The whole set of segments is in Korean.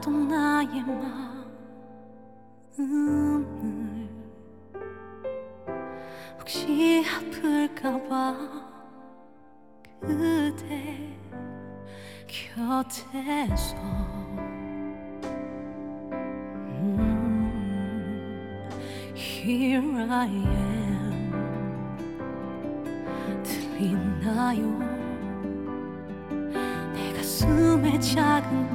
몰랐던 나의 마음을 혹시 아플까봐 그대 곁에서 Here I am 들리나요 내 가슴에 작은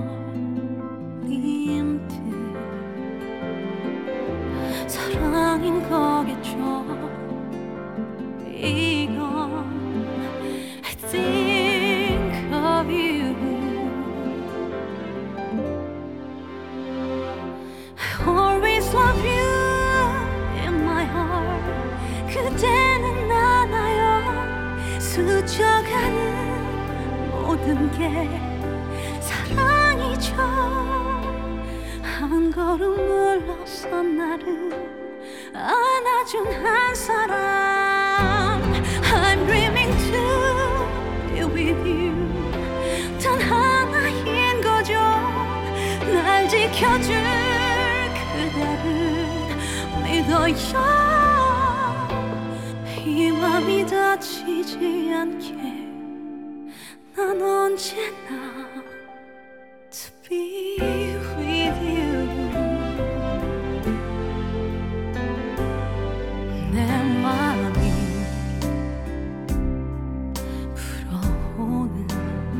떨림들 사랑인 거겠죠 이건 I think of you I always love you 그대는 알아요 스쳐가는 모든 게 사랑이죠 한 걸음 물러서 나를 안아준 한 사람 I'm dreaming to be with you 단 하나인 거죠 날 지켜줄 그대를 믿어요 이 맘이 다치지 않게 난 언제나 To be with you 내 맘이 불어오는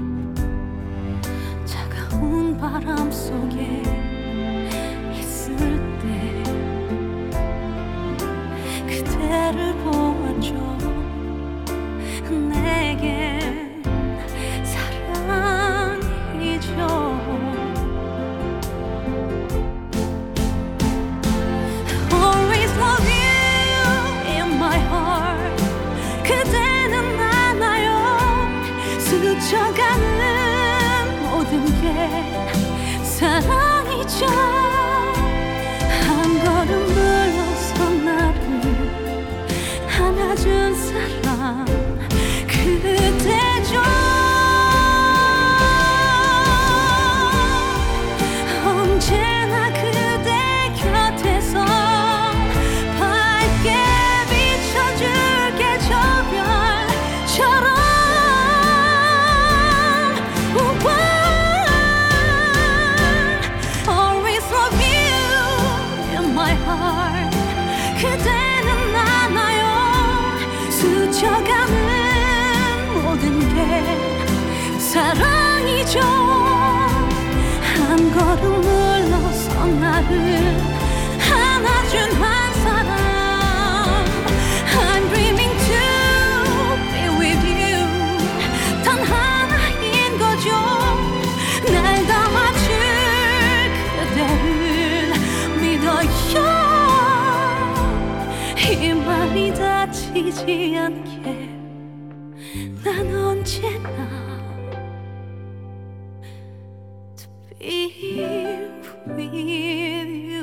차가운 바람 속에 있을 때 그대를 보았죠 내겐 사랑이죠 Always love you in my heart 그대는 알아요 스쳐가는 모든 게 사랑이죠 한 걸음 물러서 나를 안아준 사람 그대죠 언제나 그대 곁에서 밝게 비춰줄게 저 별처럼 Always love you in my heart 그대는 알아요 스쳐가는 모든 게 사랑이죠 한 걸음 물러서 나를 안아준 한 사람 I'm dreaming to be with you 단 하나인 거죠 날 담아줄 그대를 믿어요 이 맘이 다치지 않게 난 언제나 To be with you